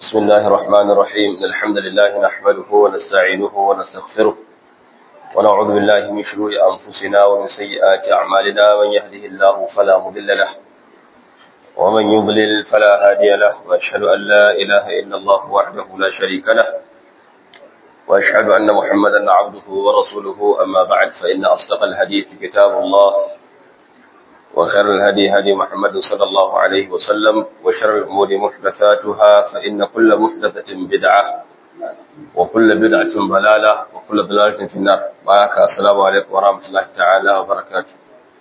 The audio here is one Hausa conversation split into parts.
بسم الله الرحمن الرحيم إن الحمد لله نحمده ونستعينه ونستغفره ونعوذ بالله من شرور أنفسنا ومن سيئات أعمالنا من يهده الله فلا مضل له ومن يضلل فلا هادي له وأشهد أن لا إله إلا الله وحده لا شريك له وأشهد أن محمدا عبده ورسوله أما بعد فإن أصدق الحديث كتاب الله وخير الهدي هدي محمد صلى الله عليه وسلم وشر الأمور محدثاتها فإن كل محدثة بدعة وكل بدعة ضلالة وكل ضلالة في النار. بارك السلام عليكم ورحمة الله تعالى وبركاته.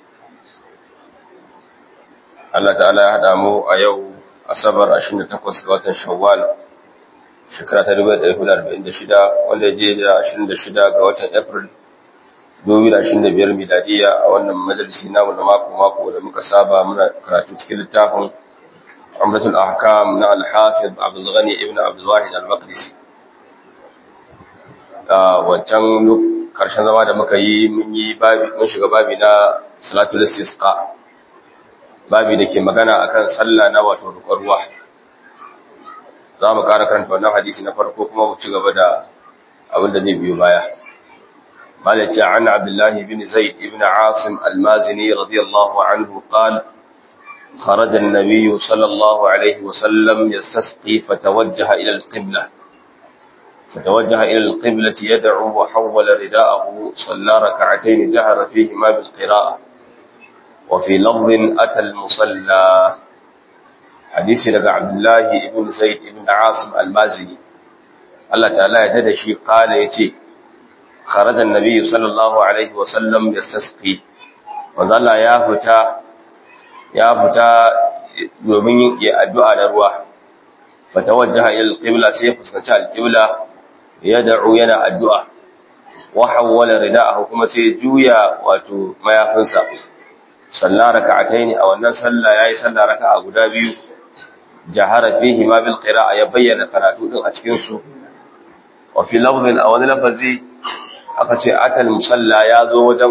Allah ta'ala ya haɗa mu a yau Asabar 28 ga watan Shawwal shekara ta 1446 wanda ya je da 26 ga watan April 2025 miladiya a wannan majalisi namu na mako da muka saba muna karatu cikin littafin Umratul Ahkam na Al-Hafiz Abdul Ghani ibn Abdul Wahid Al-Maqdisi. Wancan karshen zama da muka yi mun shiga babi na Salatul Istisqa, babi da ke magana akan sallah na wato roƙon ruwa. Za mu ƙara karanta wannan hadisi na farko kuma mu ci gaba da abin da zai biyo baya. قال عن عبد الله بن زيد بن عاصم المازني رضي الله عنه قال خرج النبي صلى الله عليه وسلم يستسقي فتوجه إلى القبلة يدعو وحول رداءه صلى ركعتين جهر فيهما بالقراءة وفي لفظ أتى المصلى. حديث لك عبد الله بن زيد بن عاصم المازني الله تعالى يددشي قال يتي خرج النبي صلى الله عليه وسلم يستسقي وظل يا فتا domin ya addu'a da ruwa fatawajjaha ila al-qibla sai fuskanci al-qibla yad'u yana addu'a wa hawwala rida'ahu kuma sai juya wato mayafinsa salla rak'atayn a wannan sallah yayi sallah raka'a guda biyu jahara fihi ma bil qira'a ya bayyana karatu din a cikin su wa fi lafdhin aw lafazi aka ce atal musalla ya zo wajen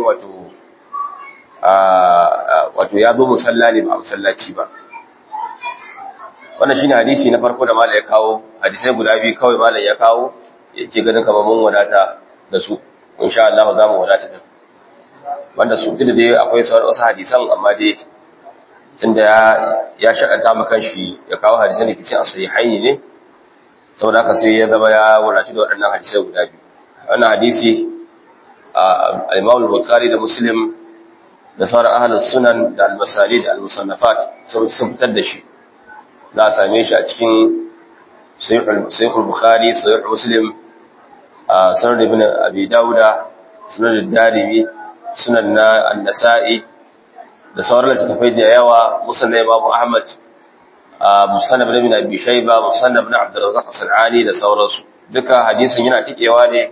wato ya zo musalla ne ba musallaci ba. Wannan shine hadisi na farko da malai ya kawo, hadisai guda biyu kawai malai ya kawo yake ganin kamar mun wadata da su, insha Allah za mu wadata din. Wanda su da dai akwai wasu hadisan amma dai tunda ya shakanta mu kanshi ya kawo hadisan da ke cikin sahihaini ne, saboda haka sai ya zama ya wadata da waɗannan hadisai guda biyu. Wannan hadisi al-Imam al-Bukhari da Muslim da sauran ahlus sunan da al-masalid da al-musannafat sun fitar da shi. Za a same shi a cikin Sahih al-Bukhari, Sahih Muslim, Sunan Ibn Abi Dawud, Sunan ad-Darimi, Sunan an-Nasa'i da sauran littattafai da yawa, Musnad Imam Ahmad, Musannaf Ibn Abi Shayba, Musannaf Ibn Abd al-Razzaq as-San'ani da sauransu. Duka hadisin yana tikewa ne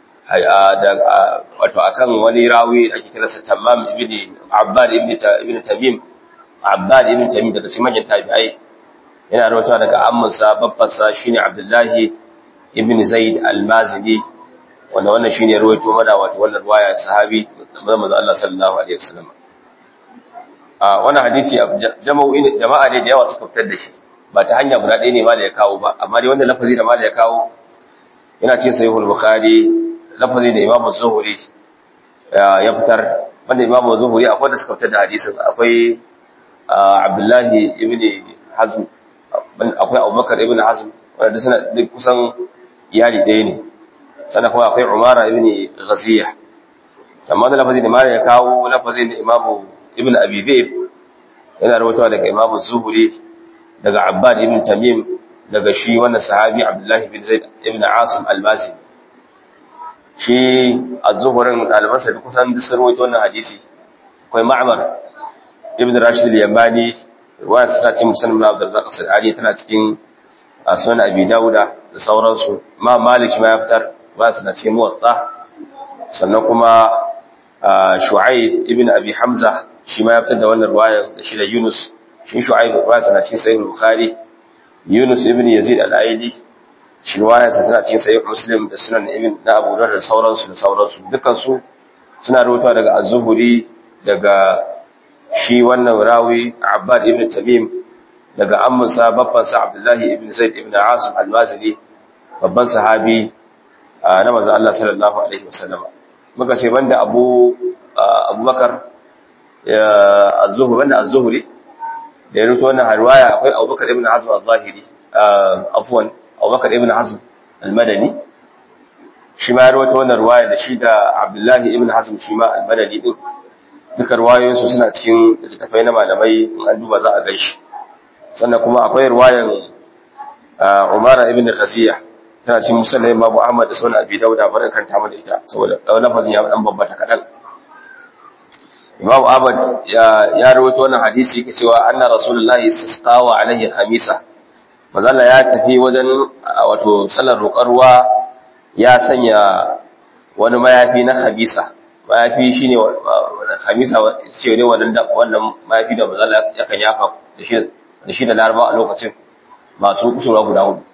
wato akan wani rawi da ake kiransa Tammam ibn Abbad ibn Tamim, Abbad ibn Tamim daga cikin manyan tabi'ai, yana rawaitowa daga amminsa babbansa shine Abdullahi ibn Zaid al-Mazini, wanda wannan shine rawaito mana wato wannan riwaya sahabi manzo Allah sallallahu alaihi wasallam. Wannan hadisi jama'a ne da yawa suka fitar da shi, ba ta hanya guda ɗaya ne ma da ya kawo ba, amma dai wannan lafazi da ma da ya kawo yana cikin Sahih al-Bukhari, lafazi da Imam Az-Zuhri ya fitar, wanda Imam Az-Zuhri akwai da suka fitar da hadisin, akwai Abdullahi ibn Hazm, akwai Abubakar ibn Hazm, wanda suna duk kusan iyali ɗaya ne, sannan kuma akwai Umara ibn Ghaziyah. Amma da lafazi da ma ya kawo lafazi da Imam Ibn Abi Dhib yana rawaitowa daga Imam Az-Zuhri daga Abbad ibn Tamim daga shi wannan sahabi Abdullahi ibn Zaid ibn Asim al-Mazini. Shi az-Zuhrin al-Basri kusan duk sun rawaito wannan hadisi. Akwai Ma'mar ibn Rashid al-Yamani, riwaya ta cikin Musnad ibn Abd al-Razzaq as-San'ani, tana cikin Sunan Abi Dawud da sauransu. Ma Malik ma ya fitar, ba ta cikin Muwatta. Sannan kuma Shu'aib ibn Abi Hamza shi ma ya fitar da wannan riwaya da shi da Yunus. Shi Shu'aib ba ta cikin Sahih al-Bukhari. Yunus ibn Yazid al-Aili shi riwayarsa tana cikin Sahih Muslim da Sunan Ibn na Abu Dawud da sauransu. Dukkan su suna rawaitowa daga Az-Zuhri daga shi wannan rawi Abbad ibn Tamim daga amminsa babbansa Abdullahi ibn Zaid ibn Asim al-Mazini babban sahabi na manzo Allah sallallahu alaihi wasallam. Muka ce banda Abubakar az-Zuhri, banda az-Zuhri da ya rubuta wannan riwaya akwai Abubakar ibn Hazm al-Zahiri, Abubakar ibn Hazm al-Madani shi ma ya rubuta wannan riwaya da shi da Abdullahi ibn Hazm shi ma al-Madani din. Duka riwayoyinsu suna cikin littattafai na malamai, in an duba za a gaishe. Sannan kuma akwai riwayar Umar ibn Khaziyah tana cikin musnad Imam Ahmad da sunan Abi Dawud, bari kan ta da ita saboda lafazin ya dan babbata kadan. Imam Ahmad ya rawaito wannan hadisi yake cewa anna Rasulullahi sallallahu alaihi khamisa, mazalla ya tafi wajen wato sallar roƙar ruwa, ya sanya wani mayafi na khamisa. Mayafi shine khamisa ce ne wannan mayafi da mazalla yakan yafa da shi da Laraba a lokacin masu kusurwa guda hudu.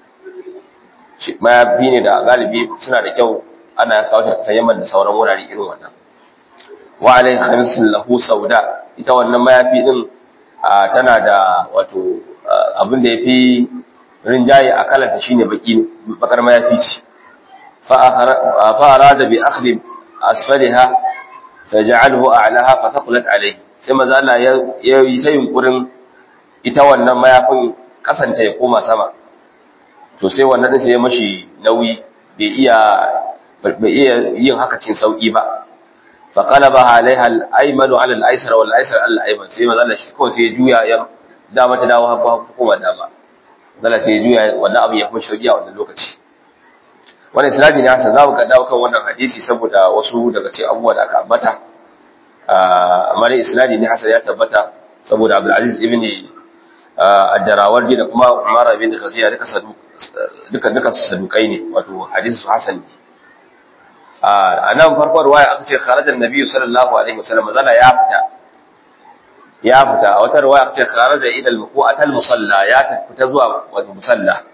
Mayafi ne da galibi suna da kyau, ana kawo shi a kasan Yaman da sauran wurare irin wannan. Wa alai khamisin lahu sauda, ita wannan mayafi din tana da wato abin da yafi rinjaye a kalanta shine bakar mayafi ce. Fa arada bi akhli asfaliha faj'alhu a'laha fa thaqulat alayhi, sai manzo Allah ya yi sai yunkurin ita wannan mayafin kasance ya koma sama, to sai wannan din sai ya mashi nauyi, bai iya yin haka cikin sauki ba. fa qalaba alaiha al-aymanu ala al-aysar wal aysar ala al-ayman, sai manzo Allah shi kawai sai ya juya ya dama ta dawo haka koma dama, manzo sai ya juya wannan abin ya kuma sauki a wannan lokaci. Wannan sanadi ne hasan, za mu ga dawo kan wannan hadisi saboda wasu daga cikin abubuwa da aka ambata, amma dai isnadi ne hasan, ya tabbata saboda Abdul Aziz ibn ad-Darawardi da kuma Umar ibn Khaziyah duka su sadukai ne, wato hadisi su hasan ne. A nan farkon riwaya aka ce kharajan nabiyyu sallallahu alaihi wasallam, mazala ya fita. A wata riwaya aka ce kharaja ila al-muqatal musalla, ya fita zuwa wato musalla.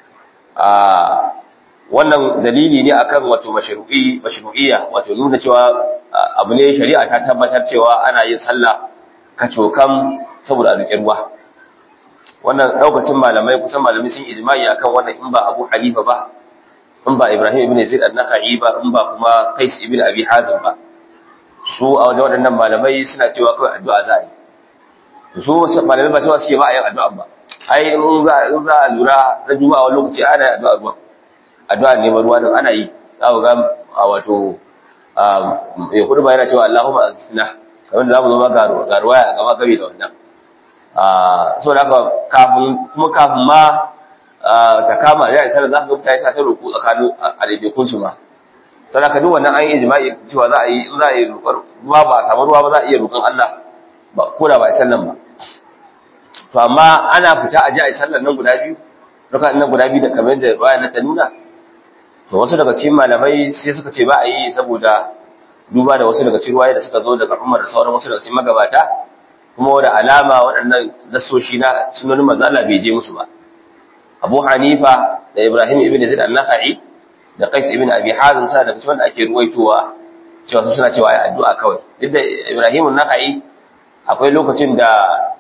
Wannan dalili ne akan wato mashru'iyya, wato nuna cewa abu ne shari'a ta tabbatar cewa ana yin sallah kacokan saboda alƙin ruwa. Wannan daukacin malamai, kusan malamai sun ijma'i akan wannan, in ba Abu Hanifa ba, in ba Ibrahim ibn Zaid an-Nakhai ba, in ba kuma Qais ibn Abi Hazim ba. Su a wajen waɗannan malamai suna cewa kawai addu'a za a yi. Su malamai ba cewa suke ba a yin addu'a ba. Ai in za a lura na juma'a wani lokaci ana yin addu'a neman ruwa din ana yi. Za ku ga wato ya kudu ba yana cewa Allahumma aghithna, kamar da za mu zo ma ga ruwaya gaba gabe da wannan. So da kafin ma ta kama ya isa da za ka ga mutane ta roƙo tsakanin alaibekun su ma. Sadaka duk wannan an yi ijma'i cewa za a yi roƙar ruwa, ba a samu ruwa ba za a iya roƙon Allah ba, ko da ba a sallan ba. To amma ana fita a ji a sallan nan guda biyu, rukun nan guda biyu da kamar da ruwaya na ta nuna. To wasu daga cikin malamai sai suka ce ba a yi saboda duba da wasu daga cikin ruwaya da suka zo daga Umar da sauran wasu daga cikin magabata, kuma da alama waɗannan nasoshi na sunanin manzo Allah bai je musu ba. Abu Hanifa da Ibrahim ibn Zaid an-Nakhai da Qais ibn Abi Hazim sa daga cikin wanda ake ruwaitowa cewa su suna cewa ai addu'a kawai. Duk da Ibrahim an-Nakhai akwai lokacin da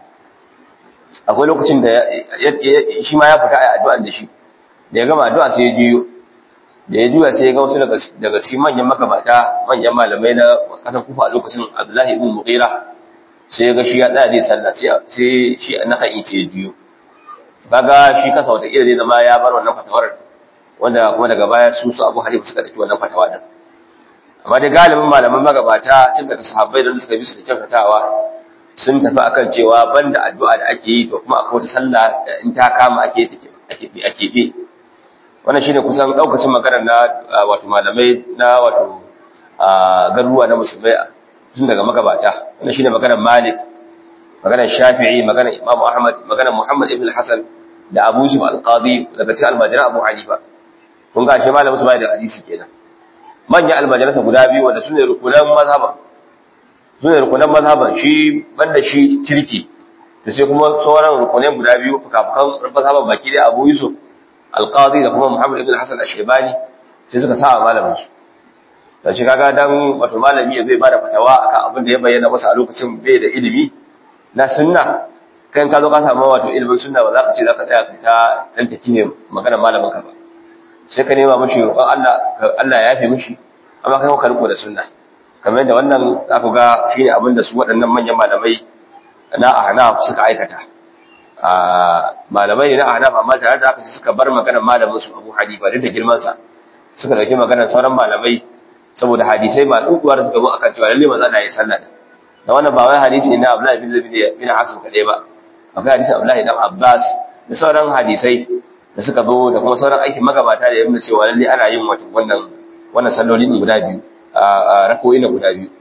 shi ma ya fita ai addu'an da shi. Da ya gama addu'a sai ya juyo. Da ya juya sai ya ga wasu daga cikin manyan magabata, manyan malamai na kasan Kufa a lokacin, Abdullahi ibn Mughira, sai ya ga shi ya tsaya zai sallah, sai shi an-Nakhai sai ya juyo. Kaga shi kasa wata kila zai zama ya bar wannan fatawar, wanda kuma daga baya su Abu Hanifa suka dauki wannan fatawa din. Amma dai galibin malaman magabata tun daga sahabbai da suka bi su da kyautatawa sun tafi akan cewa banda addu'a da ake yi, to kuma akwai wata sallah da in ta kama ake bi. Wannan shine kusan daukacin maganar na wato malamai na wato garuruwa na musulmai tun daga magabata. Wannan shine maganar Malik, maganar Shafi'i, maganar Imam Ahmad, maganar Muhammad ibn al-Hasan da Abu Yusuf al-Qadi daga cikin almajiran Abu Hanifa. Kun ga shi malamin su bai da hadisi kenan. Manyan almajiransa guda biyu wanda sune rukunan mazhaban, shi banda shi kirki, to sai kuma sauran rukunan guda biyu fukafukan mazhaban baki da Abu Yusuf al-Qadi da kuma Muhammad ibn al-Hasan al-Shaybani sai suka sa malamin su. To shi kaga dan wato malami zai bada fatawa akan abin da ya bayyana masa a lokacin bai da ilimi na sunna, kan ka zo ka samu wato ilimin sunna ba za ka ce za ka tsaya ka ta dan take ne magana malamin ka ba sai ka nema mishi roƙon Allah ya yafe mishi amma kai ka riko da sunna kamar yadda wannan za ku ga shine abin da su waɗannan manyan malamai na Ahnaf suka aikata malamai na Ahnaf amma tare da haka suka bar maganar malamin su Abu Hanifa da girman sa suka dauki maganar sauran malamai saboda hadisai ma dukuwa da suka zo akan cewa lalle manzo Allah ya sallah da wannan ba wai hadisi na Abdullah bin Zaid bin Asim kadai ba akwai hadisi Abdullah ibn Abbas da sauran hadisai da suka zo da kuma sauran aikin magabata da yana cewa lalle ana yin wannan sallolin guda biyu a rakoyi na guda biyu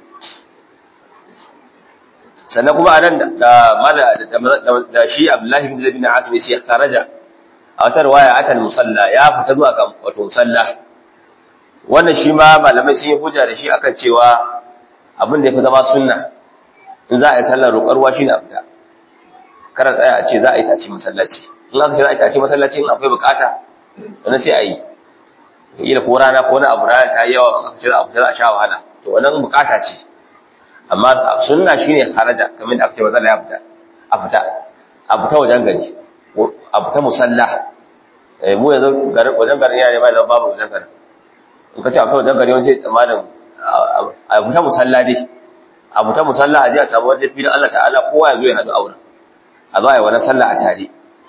sannan kuma anan da shi Abdullah ibn Zaid bin Asim sai ya kharaja a wata riwaya atal musalla ya fita zuwa ga wato musalla wannan shi ma malamai sun yi hujja da shi akan cewa abin da ya fi zama sunna in za a yi sallar roƙar ruwa shine a fita kada tsaya a ce za a yi tace masallaci in aka ce za a yi tace masallaci in akwai bukata wannan sai a yi kila ko rana ko na abu rana ta yi yawa aka ce za a fita za a sha wahala to wannan bukata ce amma sunna shine kharaja kamar da aka ce matsala ya fita a fita wajen gari a fita musalla mu yanzu wajen garin yana ne ba zan babu wajen garin in ka ce a kawai dan gari wani sai tsammanin a fita musalla dai a fita musalla a je a samu wajen filin Allah ta'ala kowa ya zo ya haɗu a wurin a zo a yi wani sallah a tare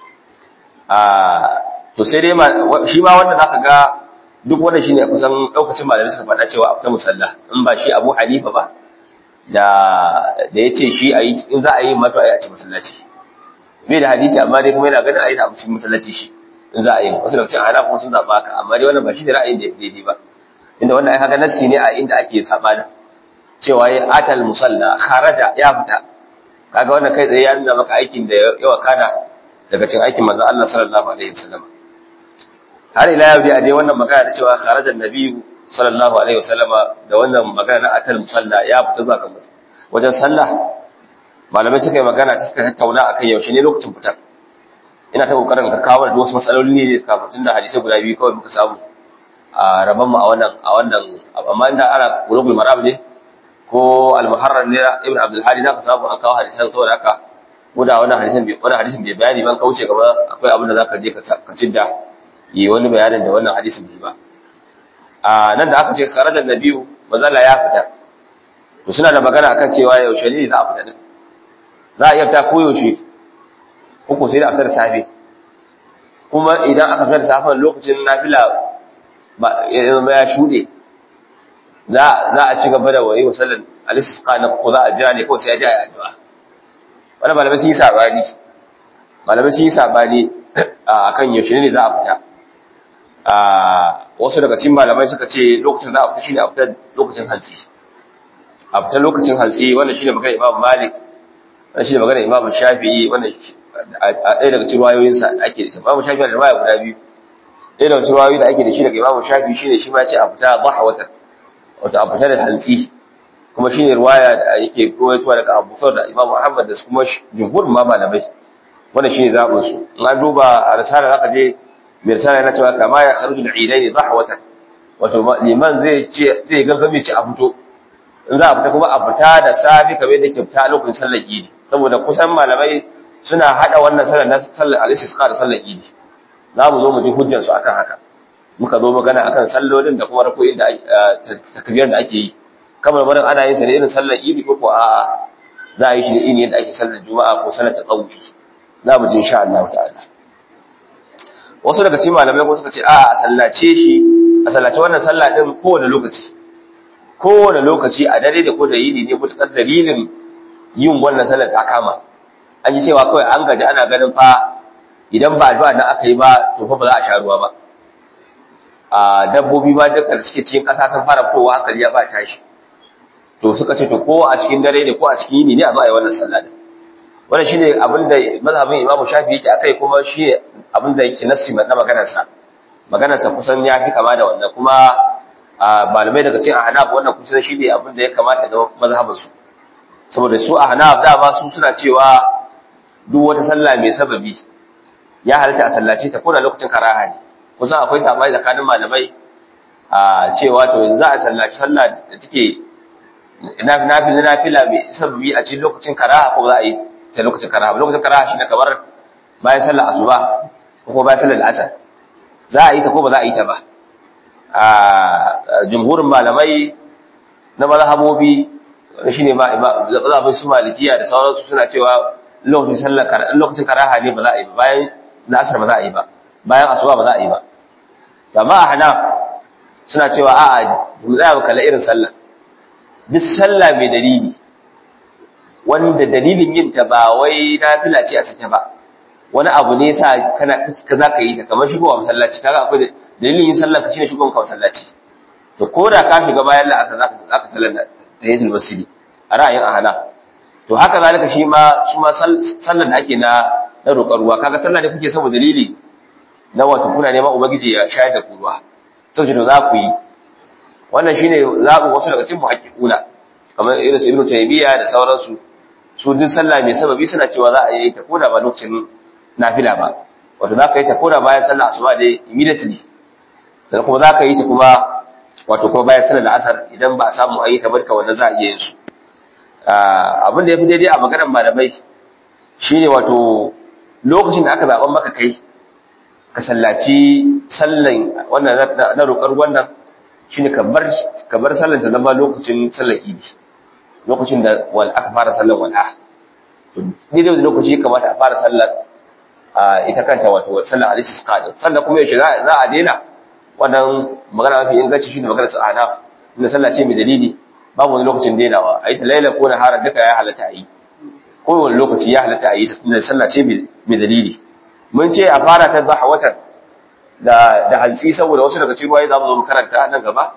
to sai dai shi ma wanda zaka ga duk wanda shine kusan daukacin malamai suka faɗa cewa a fita musalla in ba shi Abu Hanifa ba da yace shi ayi in za a yi mato ayi a cikin masallaci bai da hadisi amma dai kuma yana ganin ayi a cikin masallaci shi in za a yi wasu daga cikin Hanafi kuma sun zaba haka amma dai wannan ba shi da ra'ayin da yake daidai ba inda wannan ai kaga nassi ne a inda ake sabani cewa ya atal musalla kharaja ya fita kaga wannan kai tsaye ya nuna maka aikin da yawa kana daga cikin aikin manzon Allah sallallahu alaihi wasallam har ila yau dai a dai wannan magana da cewa kharaja annabi sallallahu alaihi wasallam da wannan magana na atal musalla ya fita zuwa kan wajen sallah malamai suka yi magana suka tattauna akan yaushe ne lokacin fitar ina ta kokarin ka kawo da wasu matsaloli ne da kafin da hadisi guda biyu kawai muka samu a rabon mu a wannan amma inda ana qulubul marab ne ko al-muharrar ne ibn abdul hadi zaka samu an kawo hadisan saboda haka ko da wannan hadisin bai bayani ban kauce gaba akwai abin da zaka je ka cidda yi wani bayanin da wannan hadisin bai ba nan da aka ce kharajan nabiyu mazalla ya fita to suna da magana akan cewa yaushe ne za a fita din za a iya fita ko yaushe ko sai da aftar safe kuma idan aka fitar safen lokacin nafila ba ya shude za a ci gaba da wayi musallan al-istisqa na ko za a jira ne ko sai a ji addu'a wannan malamai sun yi sabani akan yaushe ne za a fita wasu daga cikin malamai suka ce lokacin za a fita shine a fita lokacin hantsi wannan shine magana Imam Malik wannan shine magana Imam Shafi'i wannan a ɗaya daga cikin wayoyinsa da ake da shi Imam Shafi'i da riwaya guda biyu ɗaya daga cikin wayoyi da ake da shi daga Imam Shafi'i shine shi ma ce a fita dhahwatan wato a fita da hantsi kuma shine riwaya da yake koyarwa daga Abu Thawr da Imam Ahmad da kuma jumhur malamai wannan shine zabin su in an duba a risala zaka je mai risala yana cewa kama ya kharuju al-eidain dhahwatan wato liman zai gangami ce a fito in za a fita kuma a fita da safi kamar yadda ke fita lokacin sallar idi saboda kusan malamai suna hada wannan sallar al-istisqa da sallar idi za mu zo mu ji hujjar su akan haka muka zo magana akan sallolin da kuma rako'in da takbiyar da ake yi kamar barin ana yin sa ne irin sallar idi ko a za a yi shi ne irin yadda ake sallar juma'a ko sallar tatawwi za mu ji insha Allah ta'ala wasu daga cikin malamai ko suka ce a sallace wannan sallah din kowane lokaci a dare da ko da yini ne mutakar dalilin yin wannan sallar ta kama an yi cewa kawai an gaji ana ganin fa idan ba addu'a nan aka yi ba to fa ba za a sha ruwa ba a dabbobi ma duka da suke cikin ƙasa sun fara fitowa hankali ya ba tashi to suka ce to ko a cikin dare ne ko a cikin yini ne a zo a yi wannan sallah din wannan shine abin da mazhabin Imam Shafi'i yake akai kuma shi abin da yake nassi na maganarsa kusan ya fi kama da wannan kuma malamai daga cikin Ahnaf wannan kusan shine abin da ya kamata da mazhabin su saboda su Ahnaf da ba su suna cewa duk wata sallah mai sababi ya halatta a sallace ta ko da lokacin karaha ne kusan akwai sabani tsakanin malamai cewa to yanzu za a sallaci sallah da take nafila mai sababi a cikin lokacin karaha ko za a yi ta lokacin karaha ba. Lokacin karaha shine kamar bayan sallar asuba ko bayan sallar asar za a yi ta ko ba za a yi ta ba. A jumhurin malamai na mazhabobi shine mazhabin su malikiya da sauransu suna cewa lokacin karaha ne ba za a yi ba, bayan asar ba za a yi ba, bayan asuba ba za a yi ba. amma a hana suna cewa a'a za mu kalla irin sallah, duk sallah mai dalili wanda dalilin yin ta ba wai nafila ce a sake ba, wani abu ne yasa ka za ka yi ta, kamar shigowa masallaci, kaga akwai dalilin yin sallah ka shine shigowa masallaci, to ko da ka shiga bayan la'asar za ka sallar tahiyatul masjid a ra'ayin ahana. To haka zalika shi ma sallar da ake na roƙar ruwa, kaga sallah da kuke saboda dalili na wato kuna neman ubangiji ya shayar da ku ruwa, sai to za ku yi wannan shine zaɓin wasu daga cikin muhaqqiquna kamar irin su Ibn Taymiyyah da sauransu. Su duk sallah mai sababi suna cewa za a yi ta koda ba lokacin nafila ba, wato za ka yi ta koda bayan sallar asuba dai immediately, sannan kuma za ka yi ta kuma wato kuma bayan sallar asar idan ba a samu a yi ta barka wannan za a iya yin su. Abin da ya fi daidai a maganar malamai shine wato lokacin da aka zaɓan maka kai ka sallaci sallan wannan na roƙar wannan shine ka bar sallan ta zama lokacin sallar idi, lokacin da aka fara sallar walha, to ni da lokaci ya kamata a fara sallar ita kanta wato sallar al-istisqa din. Sannan kuma yaushe za a daina, wannan magana mafi inganci shine magana su ana inda sallah ce mai dalili, babu wani lokacin dainawa, ayi ta laila ko nahara duka ya halatta ayi, ko wani lokaci ya halatta ayi tunda sallah ce mai dalili. Mun ce a fara ta zahawatan da hantsi saboda wasu daga cikin ruwaye za mu zo mu karanta nan gaba,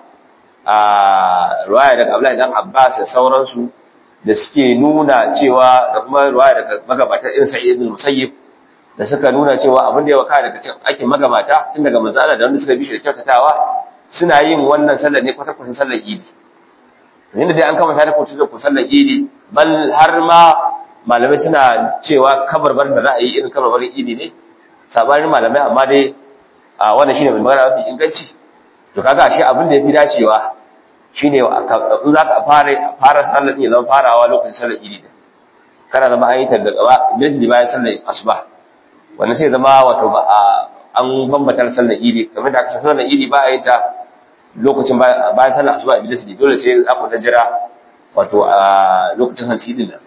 a ruwaya daga Abdullahi dan Abbas da sauransu da suke nuna cewa, da kuma ruwaya daga magabata irin Sa'id ibn Musayyib da suka nuna cewa abin da ya waka daga cikin aikin magabata tun daga manzala da wanda suka bi shi da kyautatawa suna yin wannan sallar ne kwata-kwata sallar Idi. Inda dai an kama ta da kwata sallar Idi, bal har ma malamai suna cewa kabarbar da za a yi irin kabarbarin Idi ne, sabanin malamai, amma dai wannan shine mai magana mafi inganci. To kaga shi abin da yafi dacewa shine in zaka fara sallar ne zan farawa lokacin sallar Idi din, kana zama an yi ta da gaba misali bayan sallar asuba, wannan sai zama wato an bambatar sallar Idi, kamar da aka sallar Idi ba a yi ta lokacin bayan sallar asuba misali, dole sai aka da jira wato a lokacin hantsi din nan.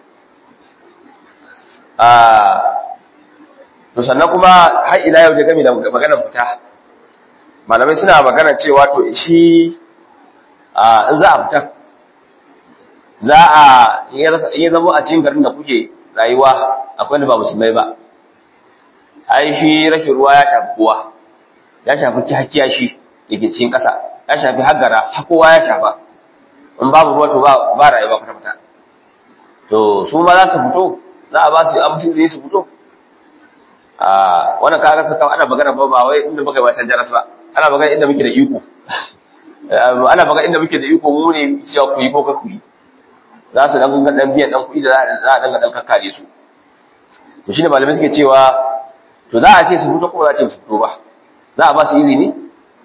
To sannan kuma har ila yau da game da maganar fita, malamai suna magana cewa to shi in za a fita, za a iya zama a cikin garin da kuke rayuwa akwai da ba musulmai ba, ai shi rashin ruwa ya shafi kowa, ya shafi hakiya shi da ke cikin ƙasa, ya shafi haggara, har kowa ya shafa. In babu ruwa to ba rayuwa kwata-kwata. To su ma za su fito, za a ba su amincin zai su fito. Wannan kaga suka ana magana ba wai inda muka yi watan jaras ba, ana magana inda muke da iko. Ana magana inda muke da iko mu ne cewa ku yi ko ka ku yi. Za su dan biyan dan kuɗi da za a dan kakkare su. To shine malamai suke cewa to za a ce su fito ko za a ce su fito ba, za a ba su izini.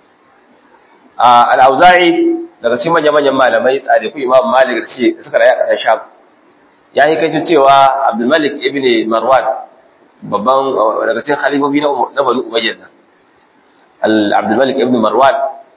Al-Auza'i daga cikin manyan malamai tsare ku Imam Malik da suka rayu a ƙasar Sham, ya yi kai cewa Abdul Malik ibn Marwan, babban daga cikin khalifofi na Banu Umayyah nan, Abdul Malik ibn Marwan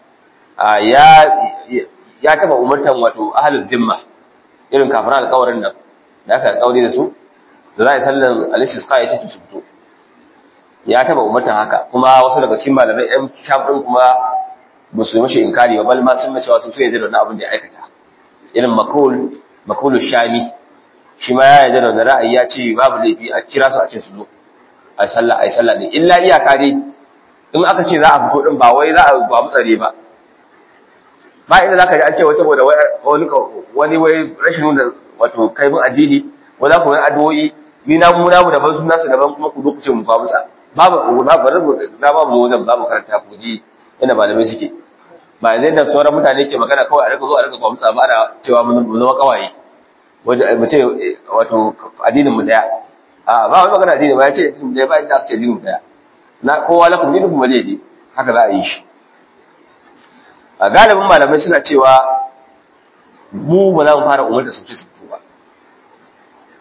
ya taba umartan wato ahlul dhimma, irin kafiran alƙawarin nan da aka alƙawari da su da za a yi sallar al-istisqa ya ce su fito, ya taba umartan haka. Kuma wasu daga cikin malamai ɗan Sham ɗin kuma ba su yi mashi inkari ba, bal ma sun mace wasu sai da wannan abin da ya aikata. Irin Makul Shami shi ma ya yarda da wannan ra'ayi, ya ce babu laifi a kira su a ce su zo a yi sallah ne, illa iyaka dai in aka ce za a fito din ba wai za a ba mutsare ba inda zaka ji an ce wai saboda wani wai rashin nuna wato kaifin addini, wai za ku yi addu'o'i ni na mu daban sunan su daban kuma ku zo ku ce mu ba musa, babu wajen babu karanta ku ji ina malamai suke, ba zai da sauran mutane ke magana kawai a rika zo a rika kwamsa ba ana cewa mu zama kawaye wanda mu ce wato addinin mu daya. Ba wani magana addini ba, ya ce addinin daya ba inda aka ce addinin daya, na kowa lakum dinukum waliy, haka za a yi shi. Galibin malamai suna cewa mu ba za mu fara umarta su ci su ba,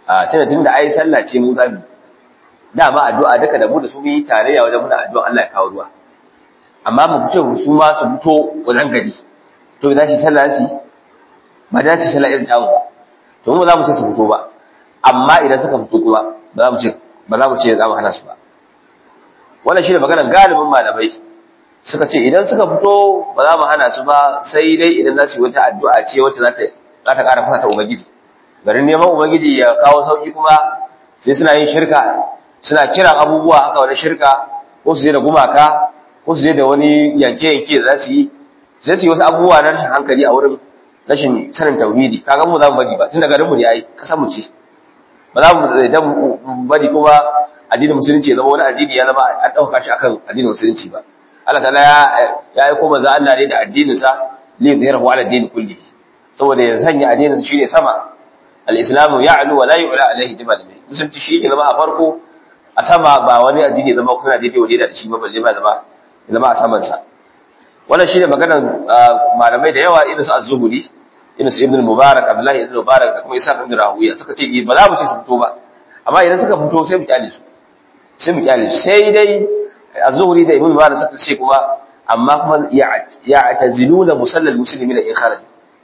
tunda ai sallah ce mu zamu dama addu'a duka da mu da su yi tarayya wajen muna addu'a Allah ya kawo ruwa amma mu fice su ma su fito wajen gari to za shi sallah shi ba da shi sallah irin tamu to mu za mu ce su fito ba amma idan suka fito kuma ba za mu ce za mu hana su ba wannan shine maganar galibin malamai suka ce idan suka fito ba za mu hana su ba sai dai idan za su yi wata addu'a ce wacce za ta ƙara fasa ta ubangiji garin neman ubangiji ya kawo sauki kuma sai suna yin shirka suna kiran abubuwa haka wani shirka ko su je da gumaka ko su je da wani yanke-yanke za su yi sai su yi wasu abubuwa na rashin hankali a wurin rashin sanin tauhidi kaga mu za mu bari ba tun da garinmu ne ai kasan mu ce ba za mu bari kuma addinin musulunci ya zama wani addini ya zama an ɗauka shi akan addinin musulunci ba Allah ta'ala ya yi kuma za Allah ne da addinin sa li yuzhirahu ala addini kulli saboda ya sanya addinin shi ne sama al-islamu ya'lu wa la yu'la alayhi jibal musulunci shi ne zama a farko a sama ba wani addini ya zama kuna daidai wa da shi ba balle ba zama a saman sa wannan shine maganar malamai da yawa irin su az-zuhri irin su ibn mubarak abdullahi ibn mubarak da kuma isa ibn rahuya suka ce ba za mu ce su fito ba amma idan suka fito sai mu kyale su sai dai az-zuhri da ibn mubarak suka ce kuma amma kuma ya'taziluna musallal muslimina in kharaj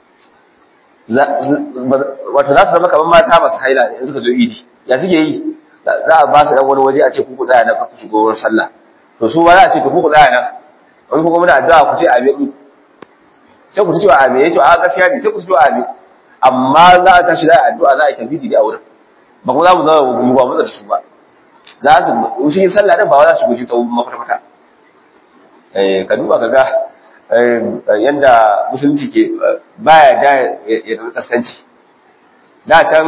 wato za su zama kamar mata masu haila in suka zo idi ya suke yi za a ba su dan wani waje a ce ku tsaya nan ku shigo wurin sallah to su ba za a ce ku tsaya nan in kuma muna addu'a ku ce amin sai ku ce wa amin to a gaskiya ne sai ku ce wa amin amma za a tashi za a addu'a za a tafi da a wurin ba kuma za mu zama mu ba mu da su ba za su shi sallah din ba za su guji tsawon mafarfata ka duba kaga yanda musulunci ke baya da ya da kaskanci da can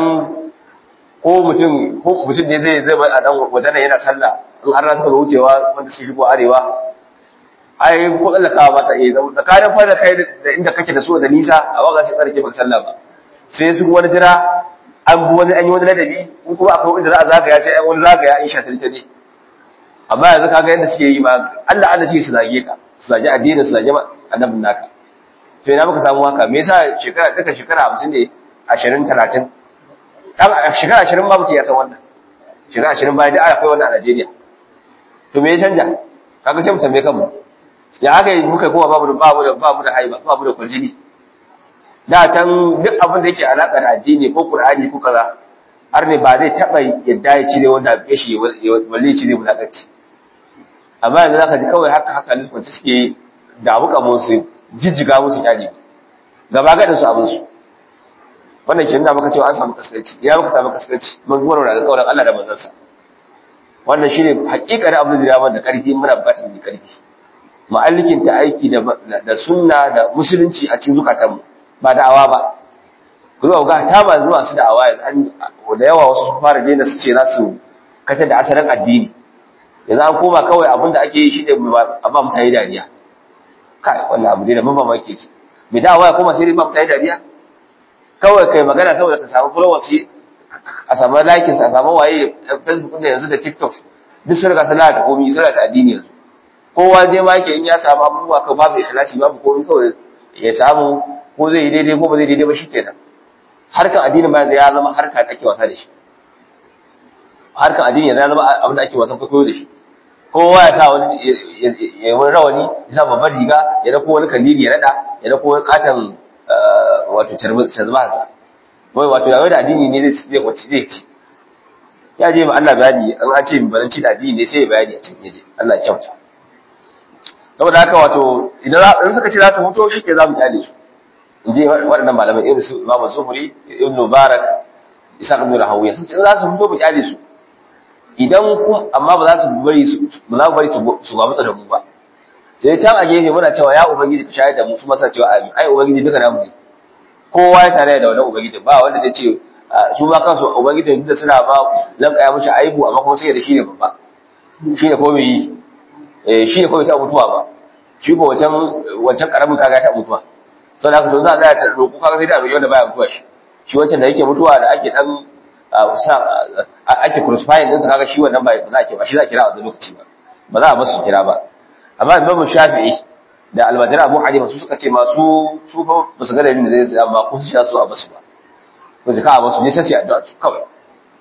ko mutum ne zai a dan wajen yana sallah in har na suka wucewa wanda suke shigo arewa ai ko tsallakawa ba ta iya zama tsakanin fara kai da inda kake da so da nisa a waga sai tsarki ba sallah ba sai su wani jira an bi wani an yi wani ladabi in kuma akwai inda za a zagaya sai an wani zagaya in sha ta ne amma yanzu kaga yadda suke yi ma Allah suke su zage ka su zage addinin su zage annabin naka sai na muka samu haka me yasa shekara 50 ne 20 30 dan shekara 20 ba mutum ya san wannan shekara 20 bayan da akwai wannan a Najeriya to me ya canja kaga sai mu tambaye kanmu ya haka yi muka kowa babu da haiba babu da kurjini da can duk abin da yake alaka da addini ko Qur'ani ko kaza har ne ba zai taba yadda ya ci zai wanda ya shi walle ci zai mulakanci amma yanzu zaka ji kawai haka lissanci suke da abuka musu jijjiga musu kyali gaba gadin su abin su wannan kin da muka cewa an samu kaskanci ya muka samu kaskanci mun gora da kauran Allah da manzon sa wannan shine hakikarin abin da da karfi muna bukatar mu karfi ma'allikin ta aiki da sunna da musulunci a cikin zukatanmu ba da'awa ba kuma ga ta ba zuwa su da'awa yanzu da yawa wasu su fara daina su ce za su katar da asalin addini yanzu an koma kawai abin da ake yi shi ne a ba mutane dariya kai wannan abu dai da mun mamaki ce me da'awa ya koma sai dai ba mutane dariya kawai kai magana saboda ka samu followers a samu likes a samu waye Facebook da yanzu da TikTok duk sun riga sana ta komai sun riga addini yanzu kowa dai ma yake in ya samu abubuwa ka babu ikhlasi babu komai kawai ya samu ko zai yi daidai ko ba zai daidai ba shikenan harkan addini ba ya zama harka da ake wasa da shi harkan addini ya zama abin da ake wasan kwaikwayo da shi kowa ya sa wani ya wani rawani ya sa babbar riga ya dako wani kandili ya nada ya dako wani katon wato tazbahansa wai wato ya da addini ne zai wace zai ci ya je ma Allah bayani an ce baranci da addini ne sai ya bayani a cikin yaje Allah ya kyauta saboda haka wato idan suka ce za su mutu shi ke za mu kyale su in je waɗannan malamai irin su Imam Zuhri Ibn Mubarak Isa ibn Rahawiya sun ce za su mutu mu kyale su idan amma ba za su bari su gwamutsa da mu ba sai can a gefe muna cewa ya ubangiji ka shayar da mu su masa cewa amin ai ubangiji duka namu ne kowa ya tare da wannan ubangiji ba wanda zai ce su ma kansu ubangiji duk da suna ba lankaya mishi aibu amma kuma sai da shi ne babba shi ne ko mai yi shi ne ko bai ta mutuwa ba shi ko wancan karamin kaga ta mutuwa to da haka to za a ta roƙo kaga sai da roƙo wanda baya mutuwa shi wancan da yake mutuwa da ake dan ake crucifying din sa kaga shi wannan ba za a ke ba shi za a kira a wannan lokaci ba za a basu kira ba amma Imam Shafi'i da Al-Majra Abu Hanifa su suka ce ma su fa ba su ga dalilin da zai amma ko su ci su a basu ba to jika a basu ne sai su addu'a su kawai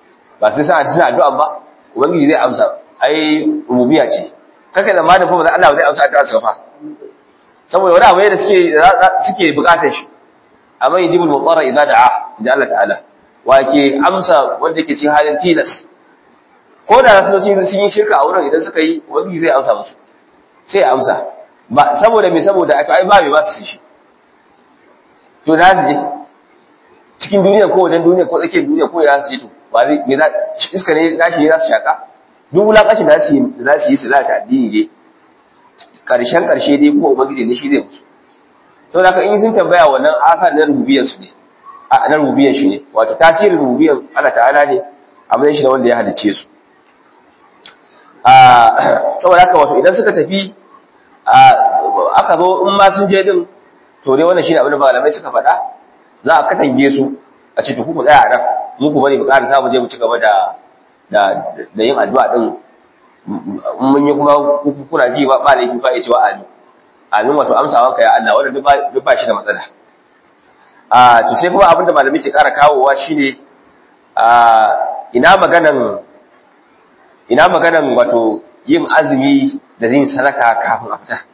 ba sai sa tana addu'a ba ubangiji zai amsa ai rububiyya ce kaka da malamin fa Allah zai amsa addu'a fa saboda wani abu ne da suke bukatar shi amma yajibul mutarra idza da'a inda Allah ta'ala wake amsa wanda yake cikin halin tilas ko da sun yi shirka a wurin idan suka yi wani zai amsa musu sai ya amsa ba saboda me saboda ai ba me ba su shi to da su je cikin duniya ko wajen duniya ko tsakiyar duniya ko ya su je to ba zai me za iska ne gashi ne za su shaka duk wulakashi da za su yi su lalata addini dai karshen karshe dai ko ubangiji ne shi zai musu saboda haka in sun tambaya wannan asar na rububiyar su ne na rububiyar shi ne wato tasirin rububiyar Allah ta'ala ne a matsayin shi da wanda ya halicce su saboda haka wato idan suka tafi aka zo in ma sun je din to dai wannan shine abin da malamai suka faɗa za a katange su a ce to ku tsaya a nan mu ku bari mu ƙara samu je mu ci gaba da yin addu'a din mun yi kuma kuna ji ba laifi ba ya cewa amin amin wato amsawanka ya Allah wannan duk ba shi da matsala to sai kuma abin da malamai ke ƙara kawowa shine ina maganan wato yin azumi da yin sadaka kafin a fita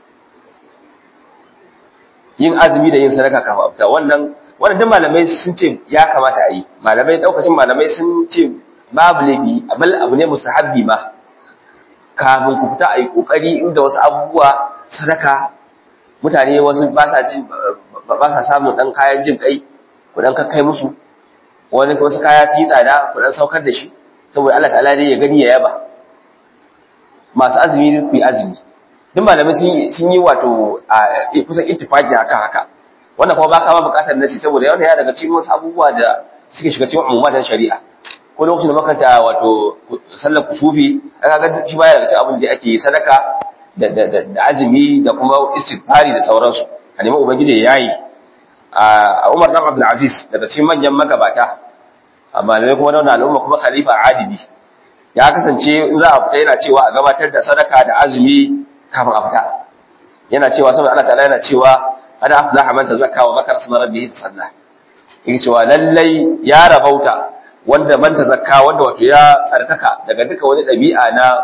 yin azumi da yin sadaka kafin a fita wannan duk malamai sun ce ya kamata a yi daukacin malamai sun ce babu laifi abu ne mustahabbi ma kafin ku fita a yi kokari inda wasu abubuwa sadaka mutane wasu ba sa samun dan kayan jin kai ku dan kai musu wasu kaya su yi tsada ku dan saukar da shi saboda Allah ta'ala dai ya gani ya yaba masu azumi ku yi azumi duk malamai sun yi wato kusan ittifaqi akan haka wannan kuma baka ma bukatar nasi saboda wannan ya daga cikin wasu abubuwa da suke shiga cikin umummatan shari'a ko lokacin da makanta wato sallar kusufi aka ga shi baya daga cikin abin da ake sadaka da azumi da kuma istighfari da sauransu a neman ubangiji ya yi a Umar dan Abdul Aziz daga cikin manyan magabata malamai kuma da wannan al'umma kuma khalifa adidi ya kasance in za a fita yana cewa a gabatar da sadaka da azumi kafin a fita yana cewa saboda Allah ta'ala yana cewa ana aflaha man tazakka wa zakara isma rabbih fasalla yake cewa lallai ya rabauta wanda man tazakka wanda wato ya tsarkaka daga duka wani dabi'a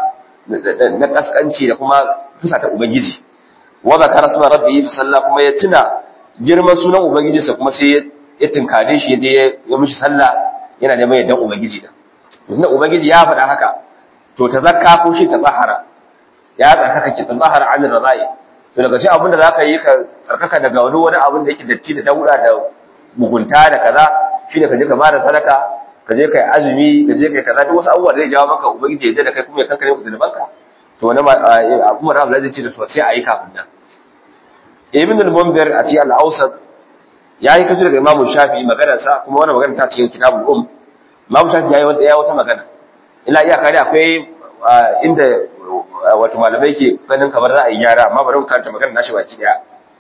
na kaskanci da kuma fusata ubangiji wa zakara isma rabbih fasalla kuma ya tuna girman sunan ubangijinsa kuma sai ya tinkade shi ya mishi sallah yana da mai dan ubangiji da tunda ubangiji ya faɗa haka to tazakka ko shi tazahara ya tsarkaka ki tazahara anir razai to daga cikin abin da zaka yi ka tsarkaka daga wani abin da yake datti da dauda da mugunta da kaza shine ka je ka bada sadaka ka je kai azumi ka je kai kaza duk wasu abubuwa da zai jawo maka ubangiji ya da kai kuma ya kankare maka zunubanka to wannan Abu Rahman zai ce da su sai ayi kafin nan Ibn al-Munzir a cikin al-Awsat yayi kace daga Imam Shafi'i maganar sa kuma wannan magana ta cikin Kitabul Imam Shafi'i yayi wata magana ila iya kare akwai inda wato malamai ke ganin kamar za a yi gyara amma bari mu karanta magana nashi baki daya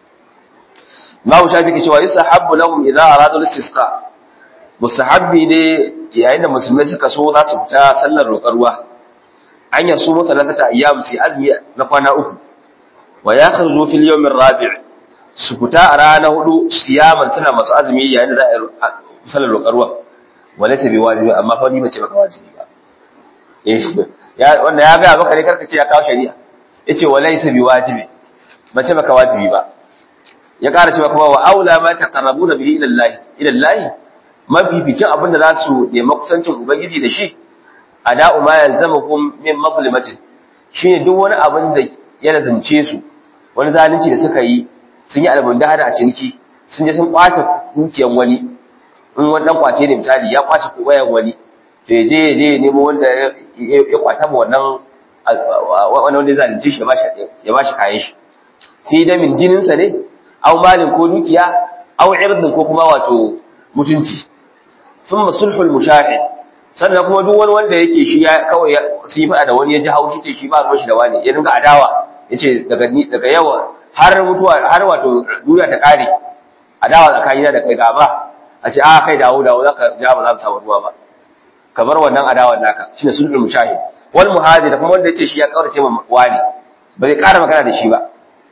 Imam Shafi'i ke cewa yusahabbu lahum idza aradu al-istisqa musahabbi ne yayin da musulmai suka so za su fita sallar roƙar ruwa an yasu mutalata ayyam si azmi na kwana uku wa yakhruju fil yawm ar-rabi' su fita a rana hudu siyaman suna masu azumi yayin da za a sallar roƙar ruwa walaysa bi wajibi amma fa ni mace baka wajibi ba wanda ya ga maka ne karka ce ya kawo shari'a yace walaysa bi wajibi mace baka wajibi ba ya ƙara cewa kuma wa aula ma taqarrabuna bihi ila Allah mafificin abin da za su nemi kusancin ubangiji da shi ada'u ma yalzamukum min mazlimatin shine duk wani abin da ya lazumce su wani zalunci da suka yi sun yi albundahara a ciniki sun je sun kwace dukiyar wani in wani dan kwace ne misali ya kwace wayan wani to je nemo wanda ya kwata ba wannan wanda ya zalunce shi ya bashi kayan shi fi da min jinin sa ne aw malin ko dukiya aw irdin ko kuma wato mutunci thumma sulhul mushahid sannan kuma duk wani wanda yake shi ya kawai sun yi fada da wani ya ji haushi ce shi ba ruwan shi da wani ya dinga adawa yace daga yawa har mutuwa har wato duniya ta kare adawa tsakanina da kai gaba a ce kai dawo zaka ja ba za mu samu ruwa ba kamar wannan adawar naka shine sulhul mushahid wal muhajir kuma wanda yace shi ya kaurace ma wani ba zai kara magana da shi ba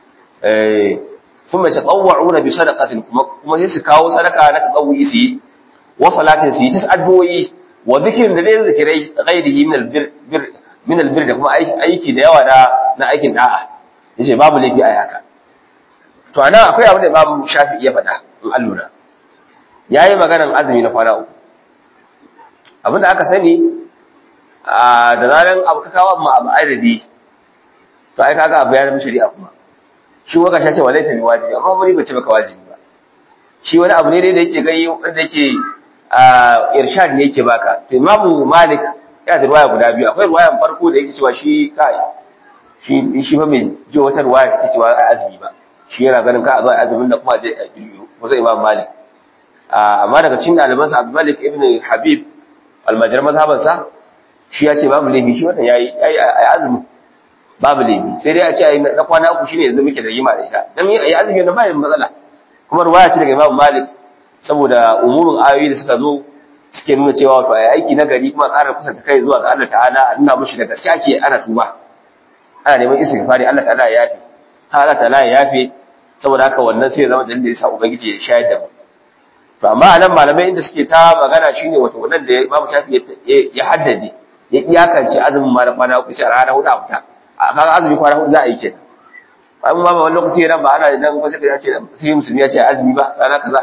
kuma yatawwa'una bi sadaqatin kuma sai su kawo sadaka na tadawwi su yi wa salatin su yi ta addu'o'i wa dhikrin da dai zikirai ghairihi min albir da kuma aiki da yawa na aikin da'a yace babu laifi a haka. To ana akwai abin da Imam Shafi'i ya faɗa in allura yayi maganar azumi na kwana uku. Abin da aka sani da zaran abu ka kawo mu abu adadi to ai kaga abu ya zama shari'a kuma shi waka shi ce walaysa bi wajibi amma mun ba ce baka wajibi ba shi wani abu ne dai da yake gani wanda yake irshad ne yake baka to Imam Malik ya da ruwaya guda biyu akwai ruwayan farko da yake cewa shi kai shi ba mai ji wata ruwaya da yake cewa azumi ba shi yana ganin ka a zo azumin da kuma je a biyu ko sai Imam Malik amma daga cikin ɗalibansa Abdul Malik ibn Habib almajar mazhabansa shi ya ce babu laifi shi wannan yayi azumi babu laifi sai dai a ce na kwana uku shine yanzu muke da yima da ita dan yi azumi na bayan matsala kuma ruwaya ce daga Imam Malik saboda umurun ayoyi da suka zo suke nuna cewa wato ai aiki na gari kuma ƙara kusa ta kai zuwa ga Allah ta'ala a nuna mushi da gaskiya ake ana tuba ana neman istighfari Allah ta'ala ya yafe Allah ta'ala ya yafe saboda haka wannan sai ya zama dalilin da yasa ubangiji ya shayar da mu to amma anan malamai inda suke ta magana shine wato wannan da Imam Shafi ya haddace ya iyakance azumin ma da kwana uku sai rana hudu a fita kaga azumi kwana hudu za a yi kenan amma wani lokaci yana ba ana nan ko sai ya ce sai musulmi ya ce azumi ba rana kaza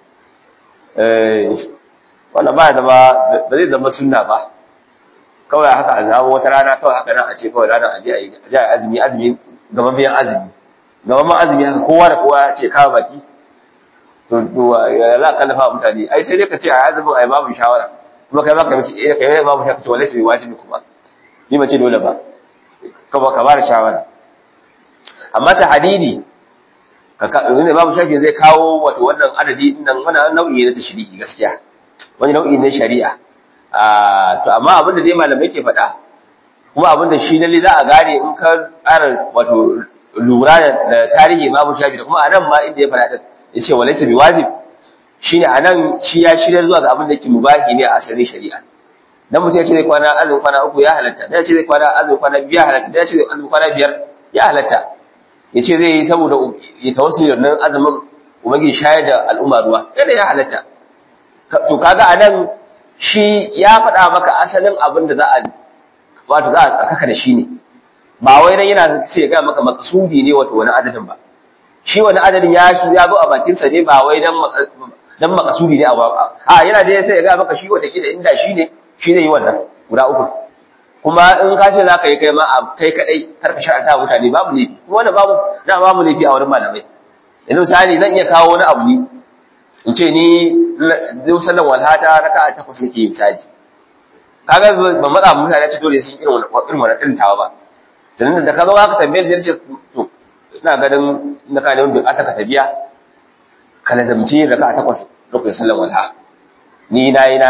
wannan ba zai zama sunna ba kawai haka a zama wata rana kawai haka nan a ce kawai rana a je a yi azumi gaban biyan azumi haka kowa da kowa ya ce kawo baki to ya za ka kallafa mutane ai sai dai ka ce a azumin ai babu shawara kuma kai baka mace kai babu shawara to wallahi bai wajibi kuma ni mace dole ba kuma ka ba da shawara amma ta hadidi ne babu shafi zai kawo wato wannan adadi nan wannan nau'i ne ta shari'i gaskiya wani nau'i ne shari'a to amma abin da dai malamai ke faɗa kuma abin da shi lalle za a gane in ka ƙara wato lura da tarihi babu shafi da kuma anan ma inda ya faɗa din yace walaysa bi wajib shine anan shi ya shirya zuwa ga abin da ke mubahi ne a asalin shari'a dan mutum ya ce zai kwana azumin kwana uku ya halatta dan ya ce zai kwana azumin kwana biyu ya halatta dan ya ce zai azumin kwana biyar ya halatta ya ce zai yi saboda ya tawassuli da nan azumin ubangiji shayar da al'umma ruwa yana ya halatta to kaga anan shi ya faɗa maka asalin abin da za a tsakaka da shi ne ba wai dan yana sai ya ga maka maksudi ne wato wani adadin ba shi wani adadin ya zo a bakin sa ne ba wai dan maksudi ne a yana da sai ya ga maka shi wata kila inda shi ne shi zai yi wannan guda uku kuma in ka ce za ka yi kai ma a kai kadai kar ka shar'anta mutane babu laifi kuma wannan babu laifi a wurin malamai yanzu misali zan iya kawo wani abu ne in ce ni zai sallan walhata raka'a 8 nake misali kaga ba matsa mutane ce dole sun irin wannan tawa ba sannan da ka zo ka tambaye shi ce to ina ganin na ka neman bukata ka tabiya ka lazamci raka'a 8 lokacin sallan walha ni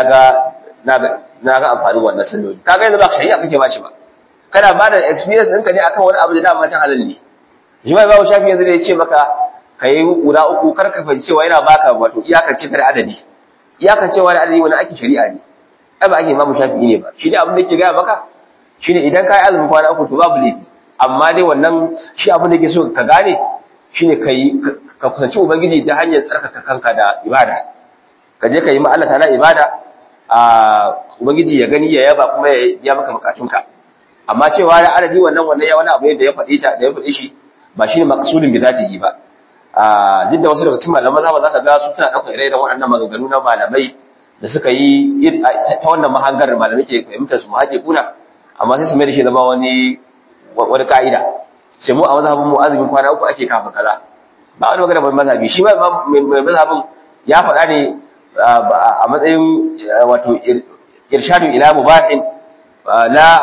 na ga amfanin wannan salloli kaga yanzu ba shari'a kake ba shi ba kana ba da experience ɗinka ne akan wani abu da dama ta halal ne shi ma babu shafi yanzu da ya ce maka kai guda uku kar ka fahimci cewa yana baka wato iyakance da adadi iyakance da adadi wani ake shari'a ne ai ba ake babu shafi ne ba shi ne abin da yake gaya maka shine idan kai azumin kwana uku to babu laifi amma dai wannan shi abin da yake so ka gane shine ka kusanci ubangiji ta hanyar tsarkaka kanka da ibada ka je ka yi ma Allah ta'ala ibada ubangiji ya gani ya yaba kuma ya maka bukatunka amma cewa da adadi wannan ya wani abu ne da ya faɗi shi ba shine maqsudin bi zatihi ba duk da wasu daga cikin malaman za ka ga su tana ɗaukar ire-iren waɗannan maganganu na malamai da suka yi ta wannan mahangar malamai ke fahimtar su muhaƙi kuna amma sai su mai da shi zama wani ka'ida sai mu a mazhabin mu azumin kwana uku ake kafa kaza ba wani magana mai mazhabi shi mai mazhabin ya faɗa ne a matsayin wato irshadu ila mubahin la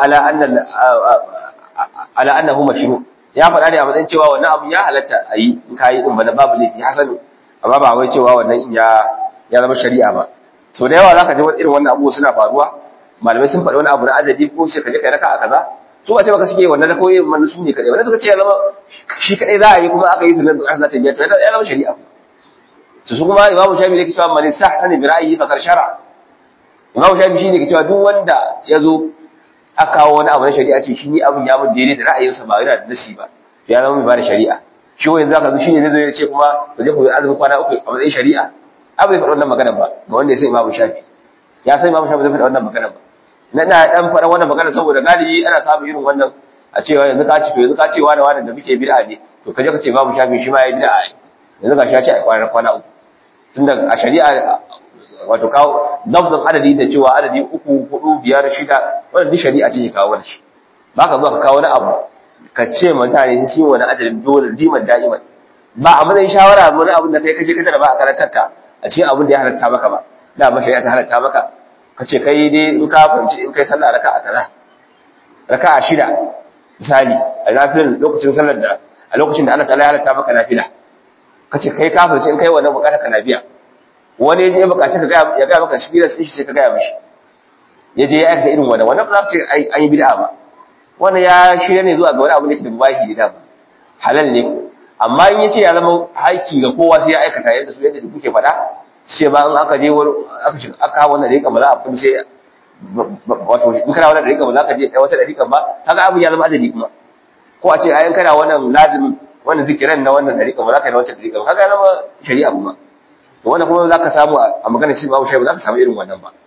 ala annahu mashru ya faɗa ne a matsayin cewa wannan abu ya halatta a yi in kayi din bana babu laifi hasanu amma ba wai cewa wannan in ya zama shari'a ba so da yawa zaka ji irin wannan abubuwa suna faruwa malamai sun faɗi wani abu na adadi ko sai ka je kai raka a kaza su ba ce baka suke wannan rakoyi man su ne kadai wannan suka ce ya zama shi kadai za a yi kuma aka yi sunan da za ta biya to ya zama shari'a su kuma imamu shafi ne ke cewa man sahsana bi ra'yihi fa kar shar'a imamu shafi shine ke cewa duk wanda ya zo aka kawo wani abu na shari'a ce shi ni abun ya mun daidai da ra'ayinsa ba yana da nasi ba to ya zama mai bada shari'a shi wanda zaka zo shine zai zo ya ce kuma to je ku yi azumin kwana uku a matsayin shari'a abu bai faɗi wannan magana ba ga wanda ya sai imamu shafi ya san Imam Shafi zai faɗa wannan magana ba ina dan faɗa wannan magana saboda galibi ana samu irin wannan a cewa yanzu ka ci to yanzu ka ce wani da muke bid'a ne to kaje ka ce Imam Shafi shi ma ya bid'a yanzu ga shi ya ce a kwana uku tunda a shari'a wato kawo lafzin adadi da cewa adadi 3 4 5 6 wannan duk shari'a ce ke kawo wannan shi ba ka zo ka kawo wani abu ka ce mutane sun yi wani adadin dole diman da'iman ba a matsayin shawara wani abin da kai kaje ka tara ba a karantar ka a cikin abin da ya halatta maka ba da ba shari'a ta halatta maka ka ce kai dai in ka fahimci in kai sallah raka'a kaza raka'a 6 misali a nafilin lokacin sallar da a lokacin da Allah ta'ala ya halatta maka nafila ka ce kai ka fahimci in kai wannan bukata ka na biya wani ya je bukaci ya ga maka shi da shi sai ka ga mishi ya je ya aikata irin wannan ba za ka ce an yi bid'a ba wannan ya shirya ne zuwa ga wani abu da ke da mubahi da ba halal ne amma in yace ya zama haƙi ga kowa sai ya aikata yadda su yadda kuke faɗa sai ba in aka je aka shiga aka wannan dariƙa ba za a fito sai wato in kana wannan dariƙa ba za ka je wata dariƙa ba kaga abu ya zama adadi kuma ko a ce ayan kana wannan lazimin wannan zikiran na wannan dariƙa ba za ka yi na wancan dariƙa ba kaga ya zama shari'a kuma to wannan kuma za ka samu a maganar shi babu shari'a ba za ka samu irin wannan ba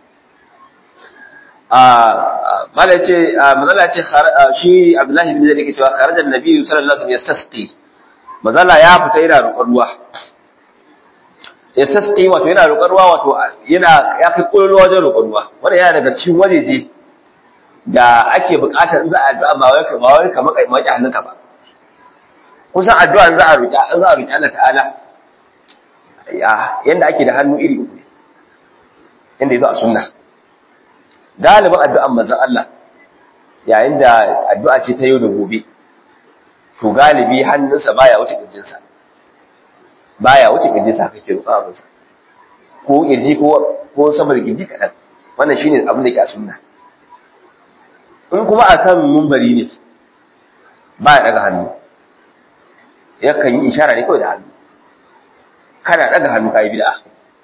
mala yace manzala yace shi Abdullahi bin Zaid yake cewa kharajan Nabi sallallahu alaihi wasallam yastasqi manzala ya fita yana roƙar ruwa yastasqi wato yana roƙar ruwa wato yana ya kai kololuwa wajen roƙar ruwa wanda yana daga cikin wajeje da ake buƙatar in za a addu'a ba wai kamar kai maki hannunka ba kusan addu'a in za a roƙi Allah ta'ala yanda ake da hannu iri uku inda yazo a sunna galibin addu'an manzon Allah yayin da addu'a ce ta yau da gobe to galibi hannunsa baya wuce kirjinsa kake roƙa abinsa ko kirji ko sama da kirji kaɗan wannan shine abin da ke a sunna in kuma akan mumbari ne ba ya daga hannu yakan yi ishara ne kawai da hannu kana daga hannu kai bid'a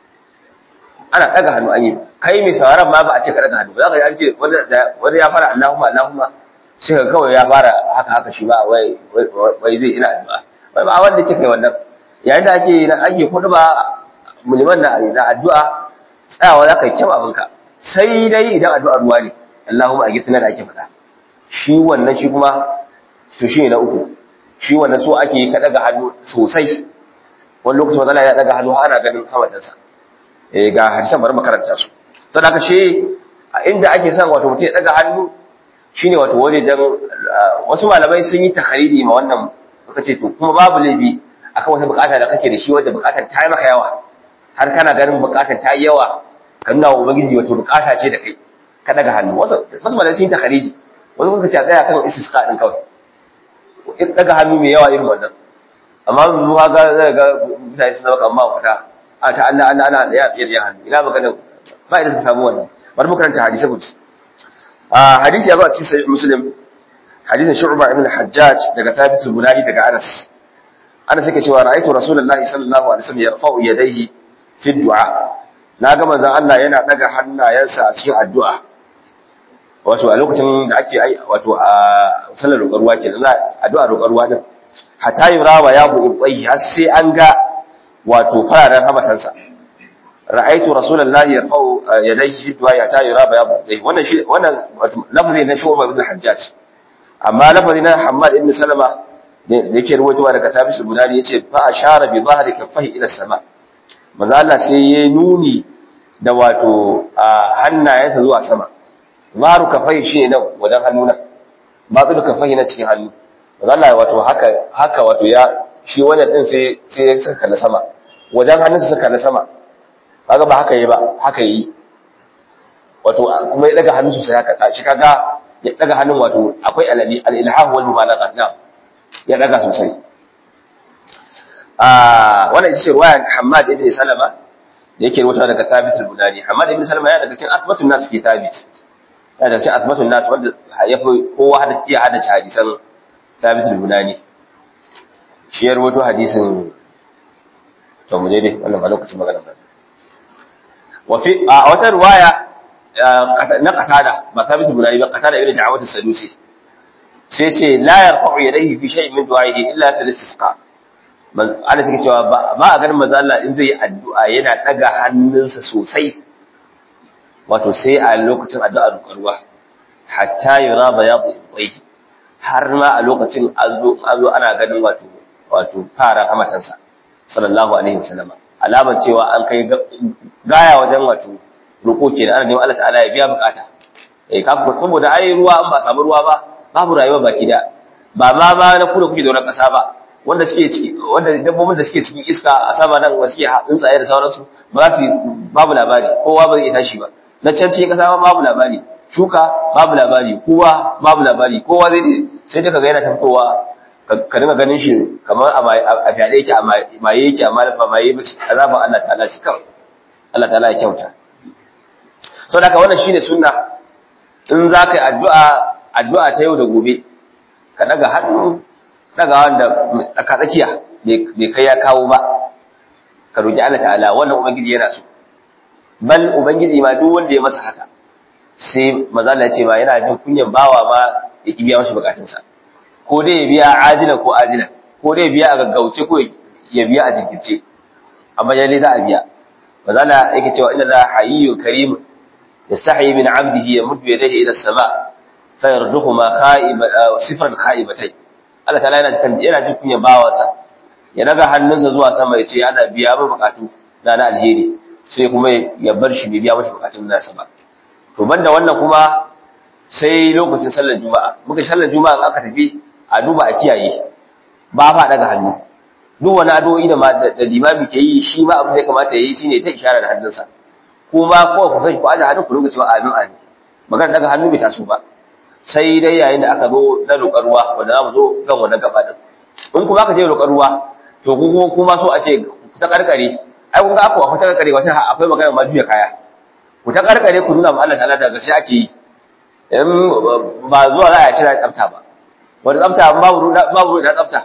ana daga hannu an yi kai mai sauraron ma ba a ce ka daga hannu ba za ka yi an ce wanda ya fara Allahumma sai ka kawai ya fara haka shi ba wai zai ina addu'a wai ba wanda ce kai wannan yayin da ake kudu ba muliman na addu'a tsayawa za ka yi kyau abinka sai dai idan addu'ar ruwa ne Allahumma a gitsina da ake faɗa shi wannan shi kuma to shi ne na uku shi wannan so ake ka daga hannu sosai wani lokacin matsala ya daga hannu ana ganin hamatansa ga hadisan bari makaranta su to da kashe inda ake son wato mutum ya daga hannu shine wato wajejen wasu malamai sun yi takhariji ma wannan suka ce to kuma babu laifi akan wata bukata da kake da shi wanda bukatar ta yi maka yawa har kana ganin bukatar ta yi yawa ka nuna wa ubangiji wato bukata ce da kai ka daga hannu wasu malamai sun yi takhariji wasu suka ce a tsaya kan istisqa din kawai daga hannu mai yawa irin wannan amma zuwa ga mutane sun zama kamar fita a ta ana da ya fiye da hannu ina magana ba idan suka samu wannan bari mu karanta hadisi guji hadisi ya zo a cikin sahih muslim hadisin shu'ba ibn al-hajjaj daga thabit al-bunani daga anas yake cewa ra'aytu rasulullahi sallallahu alaihi wasallam yarfa'u yadayhi fi du'a na ga manzon Allah yana daga hannayensa a cikin addu'a wato a lokacin da ake wato a sallar roƙar ruwa kenan addu'a roƙar ruwa din hatta yurawa ya bu ibtai har sai an ga wato fararen hamatansa ra'aytu rasulullahi yarfa'u yadayhi fi du'a hatta yurawa ya bu ibtai wannan wato lafzi na shu'ba ibn hajjaj amma lafzi na hammad ibn salama da yake ruwaitowa daga tabis al-bunani yace fa ashara bi dhahri kaffahi ila sama manzo Allah sai ya nuni da wato hannayensa zuwa sama zaru kafai shi ne wajen hannuna ba tsulu kafai na cikin hannu manzo Allah wato haka wato ya shi wannan din sai ya saka na sama wajen hannunsa saka na sama kaga ba haka yi ba haka yi wato kuma ya daga hannun sosai haka shi kaga ya daga hannun wato akwai al-ilhah wal mubalagha na ya daga sosai wannan ita ce ruwayan Hammad ibn Salama da yake rubuta daga Thabit al-Bunani Hammad ibn Salama yana daga cikin asbatun nas fi Thabit yana daga cikin asbatun nas wanda ya fi kowa iya hadace hadisan Thabit al-Bunani shi ya rubuta hadisin to mu je dai wannan ba lokacin magana ba wa fi a wata ruwaya na Qatada ba Thabit al-Bunani ba Qatada ibn Da'awat as-Sadusi sai ce la yarfa'u yadayhi fi shay'in min du'a'ihi illa fil istisqa ana suke cewa ba a ganin manzo Allah in zai yi addu'a yana daga hannunsa sosai wato sai a lokacin addu'ar ruwa hatta yura bayadu ibtayhi har ma a lokacin an zo ana ganin wato fara hamatansa sallallahu alaihi wasallam alaman cewa an kai gaya wajen wato roƙo kenan ana neman Allah ta'ala ya biya bukata kafa saboda ai ruwa an ba samu ruwa ba babu rayuwa baki da ba na kula kuke da kasa ba wanda suke ciki wanda dabbobin da suke cikin iska a sama nan wasu ke tsuntsaye da sauransu ba za su babu labari kowa ba zai tashi ba na can cikin kasa ba babu labari shuka babu labari kowa babu labari kowa sai dai kaga yana taftowa ka dinga ganin shi kamar a fyaɗe yake a maye yake amma ba maye ba azaban Allah ta'ala shi kawai Allah ta'ala ya kyauta to da wannan shine sunna in za ka yi addu'a ta yau da gobe ka daga hannu daga wanda tsakatsakiya bai kai ya kawo ba ka roki Allah ta'ala wannan ubangiji yana so bal ubangiji ma duk wanda ya masa haka sai maza Allah ya ce ba yana jin kunyan bawa ma ya biya masa bukatunsa ko dai ya biya ajila ko ajila ko dai ya biya a gaggauce ko ya biya a jinkirce amma yalle za a biya maza Allah yake cewa inna la hayyun karim yastahi min 'abdihi yamuddu yadayhi ila as-sama' fa yarduhuma sifran khaibatay Allah ta'ala yana jin kunyan bawansa ya daga hannunsa zuwa sama ya ce ana biya min bukatu na alheri sai kuma ya bar shi bai biya masa bukatun nasa ba to banda wannan kuma sai lokacin sallar juma'a muka sallar juma'a aka tafi a duba a kiyaye ba fa daga hannu duk wani addu'o'i da limami ke yi shi ma abin da ya kamata ya yi shine ta isharar da hannunsa kuma ko ku sai ku aje hannu ku rubuta cewa amin amin magana daga hannu bai taso ba sai dai yayin da aka zo na roƙar ruwa wanda za mu zo kan wannan gaba din in kuma aka je roƙar ruwa to kuma so a ce ku ta karkare ai kun ga akwai ta karkare wata akwai magana ma juya kaya ku ta karkare ku nuna ma Allah ta'ala daga sai ake yi in ba zuwa za a ci da tsafta ba wanda tsafta babu da tsafta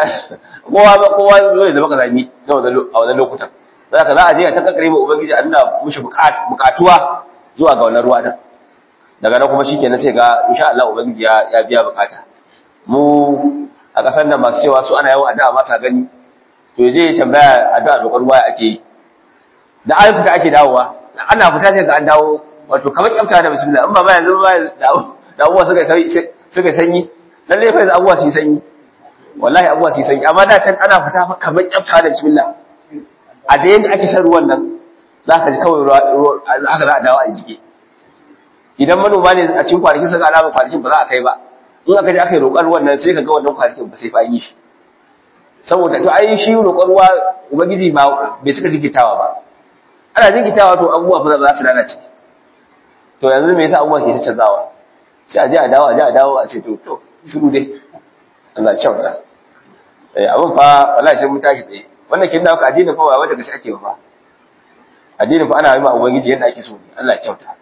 kowa zai zama kazami a wannan lokutan zaka za a je ta karkare mu ubangiji a nuna mushi bukatuwa zuwa ga wannan ruwa din daga nan kuma shikenan sai ga insha Allah ubangiji ya biya bukata mu a kasar nan masu cewa su ana yawan addu'a ba sa gani to je tambaya addu'a roƙar ruwa ake yi da an fita ake dawowa ana fita sai ga an dawo wato kamar kyauta da bismillah in ba yanzu ba da abubuwa suka sanyi lalle fa yanzu abubuwa su yi sanyi wallahi abubuwa su yi sanyi amma da can ana fita fa kamar kyauta da bismillah a da yanda ake shan ruwan nan zaka ji kawai ruwa haka za a dawo a jike idan manoma ne a cikin kwanakin suka alama kwanakin ba za a kai ba in aka je aka yi roƙar ruwan nan sai ka ga wannan kwanakin ba sai fa yi shi saboda to ai shi roƙar ruwa ubangiji ba bai cika jigitawa ba ana jigitawa to abubuwa fa za su lalace to yanzu me yasa abubuwa ke canzawa sai a je a dawo a ce to shiru dai Allah ya kyauta abin fa wallahi sai mun tashi tsaye wannan kin da ka addini fa ba wanda gashi ake ba addini fa ana yi ma ubangiji yadda ake so ne Allah ya kyauta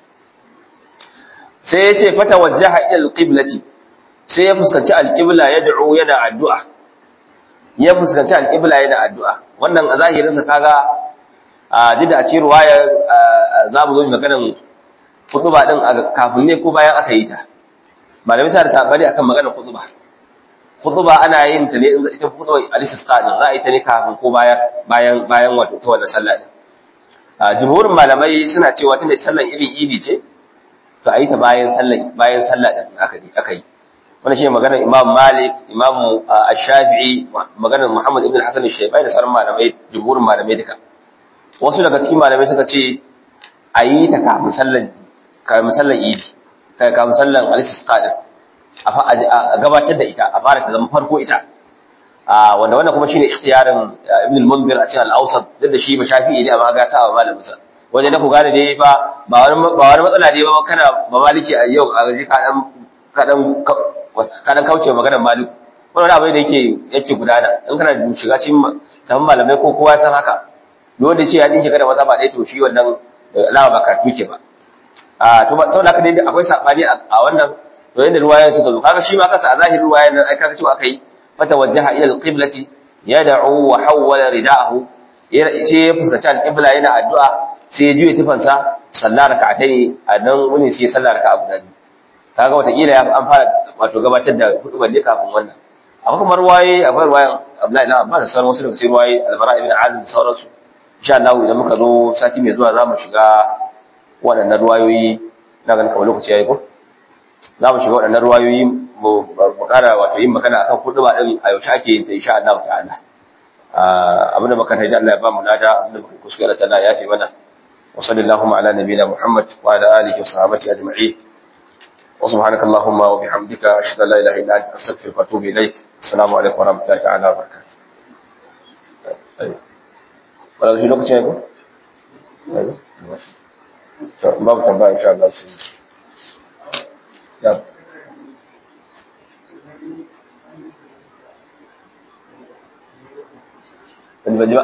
sai ya ce fata wajjaha ila alqiblati sai ya fuskanci alqibla ya da'u yana addu'a ya fuskanci alqibla yana addu'a wannan a zahirin sa kaga a dida a cikin ruwaya za mu zo maganar khutba din kafin ne ko bayan aka yi ta malamai sa da sabani akan maganar khutba ana yin ta ne ita khutba al-istisqa din za a yi ta ne kafin ko bayan wato ta wannan sallah din jumhurin malamai suna cewa tunda sallan idi ce to a yi ta bayan sallah din aka yi wannan shine maganar Imam Malik Imam Ash-Shafi'i maganar Muhammad ibn Hassan al-Shaybani da sauran malamai jumhurin malamai duka wasu daga cikin malamai suka ce a yi ta kafin sallan idi kafin sallan al-istisqa din a gabatar da ita a fara ta zama farko ita wanda wannan kuma shine ikhtiyarin Ibn al-Munzir a cikin al-Awsat da shi ba Shafi'i ne amma ga sa wa malamin sa wajen da ku gane dai fa ba wani matsala dai ba kana ba maliki a yau a gaji ka dan kauce maganar maliku wannan abu da yake gudana in kana shiga cikin tafin malamai ko kowa san haka duk wanda ce ya dinki kada maza ba dai to shi wannan alama ba karatu ke ba to saboda haka dai akwai sabani a wannan to yanda ruwayan suka zo kaga shi ma kansa a zahirin ruwayan nan ai kaga cewa akai fata wajjaha ila al-qiblati yad'u wa hawwala rida'ahu sai ya fuskanci al-qibla yana addu'a sai ya juye tufansa sallar rak'atai a nan wani sai sallar raka'a guda biyu kaga wata kila ya an fara wato gabatar da hudu balle kafin wannan akwai kuma akwai ruwayan Abdullahi ibn Abbas da sauran wasu daga cikin ruwaye al-Bara ibn Azib da sauransu insha Allah idan muka zo sati mai zuwa zamu shiga waɗannan ruwayoyi na ganin kamar lokaci yayi ko za mu shiga waɗannan ruwayoyi mu ƙara wato yin magana akan kuɗuba din a yaushe ake yin ta insha Allah ta'ala abinda muka taji Allah ya ba mu lada abinda muka kuskure Allah ya fi mana wa sallallahu ala nabiyina Muhammad wa ala alihi wa sahbihi ajma'in wa subhanaka allahumma wa bihamdika ashhadu an la ilaha illa anta astaghfiruka wa atubu ilaik assalamu alaikum wa rahmatullahi ta'ala wa barakatuh wala shi lokacin ne ko babu tambaya insha Allah sai ya ban ba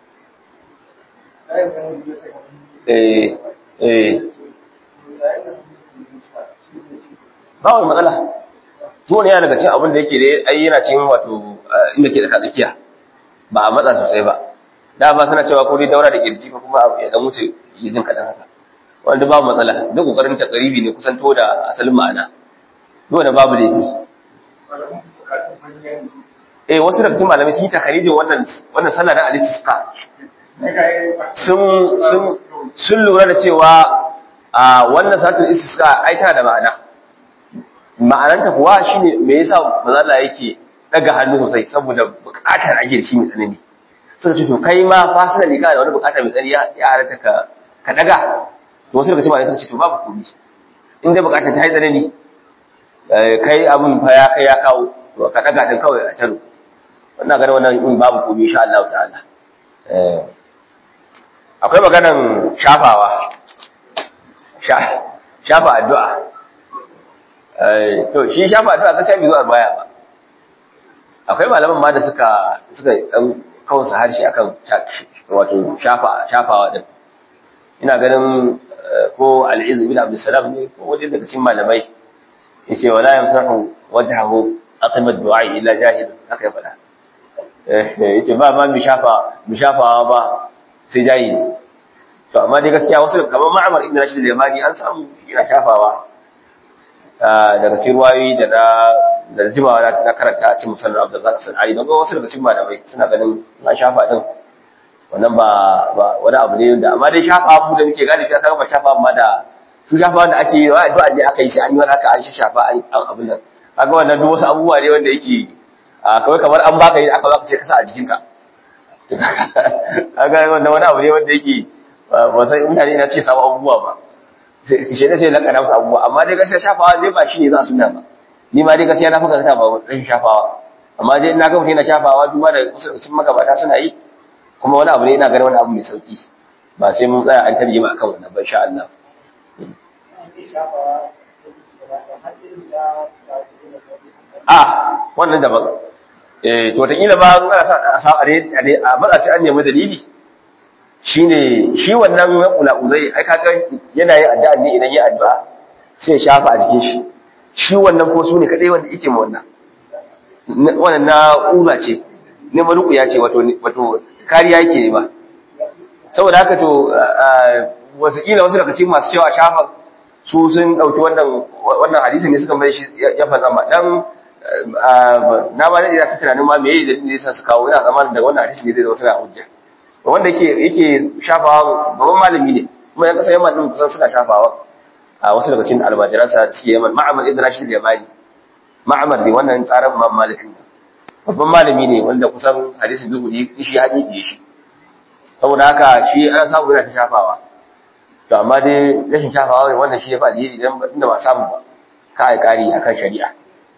ba wani matsala tuwon yana daga cin abin da yake da ai yana cin wato inda ke da tsakiya ba a matsa sosai ba da ba suna cewa ko dai daura da kirji ko kuma ya dan wuce yijin kadan haka wanda babu matsala duk kokarin ta qaribi ne kusan to da asalin ma'ana duk da babu laifi wasu daga cikin malamai sun yi takarijin wannan sallah na al-istisqa sun lura da cewa wannan salatul istisqa ai tana da ma'ana ma'ananta kuwa shine me yasa manzo Allah yake daga hannu sosai saboda bukatar ake da shi mai tsanani suka ce to kai ma fasinali kana da wani bukata mai tsanani ya halatta ka daga to wasu daga cikin malamai suka ce to babu komai in dai bukatar ta yi tsanani kai abun fa ya kai ya kawo to ka daga din kawai a taro wannan ganin wannan in babu komai insha Allah ta'ala akwai maganan shafawa shafa addu'a to shi shafa addu'a ka sai zuwa baya ba akwai malaman ma da suka dan kawunsa harshe akan wato shafawa din ina ganin ko al-Izz bin Abdul Salam ne ko wani daga cikin malamai yace wala yamsahu wajhahu aqimad du'a illa jahil haka ya faɗa yace ba mi shafawa ba sai jahili to amma dai gaskiya wasu kamar Ma'mar ibn Rashid al-Yamani an samu yana shafawa daga cikin ruwayoyi da jimawa na karanta a cikin musannad Abdurrazzaq as-Sanani don wasu daga cikin malamai suna ganin na shafa din wannan ba wani abu ne da amma dai shafa mu da muke galibi aka ba shafa amma da su shafa wanda ake yi wa addu'a ne aka yi sai an yi wani haka an shafa an abin nan kaga wannan duk wasu abubuwa ne wanda yake kawai kamar an baka yi aka baka ce kasa a jikinka kaga wannan wani abu ne wanda yake ba sai mutane na ce samu abubuwa ba sai ne sai lakana musu abubuwa amma dai gaskiya shafawa dai ba shi ne za su nuna ba ni ma dai gaskiya na fuka ta ba rashin shafawa amma dai ina ga mutum yana shafawa duba da kusurcin magabata suna yi kuma wani abu ne ina ganin wani abu mai sauki ba sai mun tsaya an tarjima akan wannan ba insha Allah wannan daban to ta kila ba ana sa a matsa sai an nemi dalili shine shi wannan uzai ai kaga yana yin addu'a ne idan ya addu'a sai ya shafa a jikin shi shi wannan ko su ne kadai wanda yake ma wannan na uza ce ne maluku ya ce wato kariya yake ne ba saboda haka to wasu kila wasu daga cikin masu cewa shafa su sun dauki wannan hadisin ne suka mai shi ya fada ma dan na ba da ina tunanin ma me yayi da yasa su kawo ina zamanin da wannan hadisi ne zai zama suna hujja wanda yake shafawa babban malami ne kuma yan kasa Yaman din kusan suna shafawa a wasu daga cikin almajiransa da suke Yaman Ma'mar ibn Rashid al-Yamani Ma'mar ne wannan tsaran Imam Malik ne babban malami ne wanda kusan hadisin zuhuri shi hadisi shi saboda haka shi ana samu yana shafawa to amma dai rashin shafawa ne wannan shi ya fa alheri idan inda ba samu ba ka ai kari akan shari'a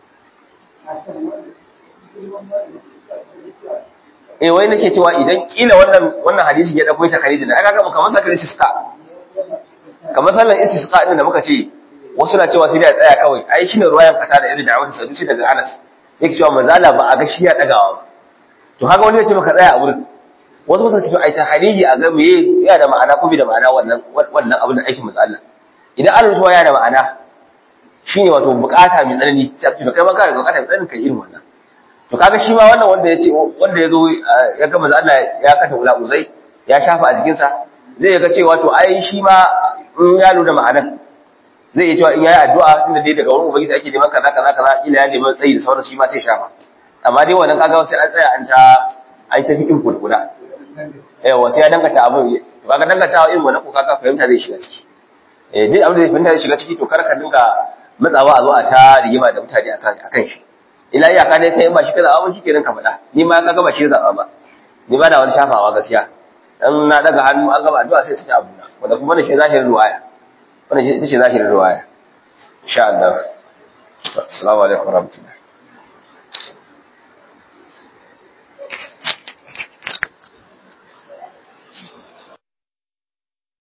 wai nake cewa idan kila wannan hadisi ya dauko ta kharijin da aka ga kamar sakar istisqa kamar sallan istisqa din da muka ce wasu na cewa sai da tsaya kawai ai shine ruwayan fata da irin da'awar sadusi daga Anas yake cewa manzala ba a ga shi ya dagawa to haka wani ya ce maka tsaya a wurin wasu suka ce to ai ta khariji a ga meye ya da ma'ana ko bi da ma'ana wannan abin da aikin manzala idan an rutuwa ya da ma'ana shine wato bukata mai tsanani sai to kai ma ka da bukata mai tsanani kai irin wannan to kaga shi ma wannan wanda yazo ya ga manzo Allah ya kata uzai ya shafa a jikin sa zai ga cewa to ai shi ma in ya lura ma'anar zai yi cewa in yayi addu'a tunda dai daga wurin ubangiji ake neman kaza ila ya neman tsayi da sauran shi ma sai shafa amma dai wannan kaga sai an tsaya an ta fikin kurkura yawa sai ya dangata abin to kaga dangatawa irin wannan ko kaga fahimta zai shiga ciki duk abin da zai fahimta shiga ciki to kar ka dinga matsawa a zo a ta rigima da mutane akan shi ila iyaka dai kai in ba shi ka zaɓa ba shikenan ka faɗa ni ma ka gaba shi zaɓa ba ni ba da wani shafawa gaskiya dan na daga hannu an gaba addu'a sai su ta abuna wanda kuma wannan shi zahirin ruwaya wannan shi ita ce zahirin ruwaya insha Allah assalamu alaikum warahmatullahi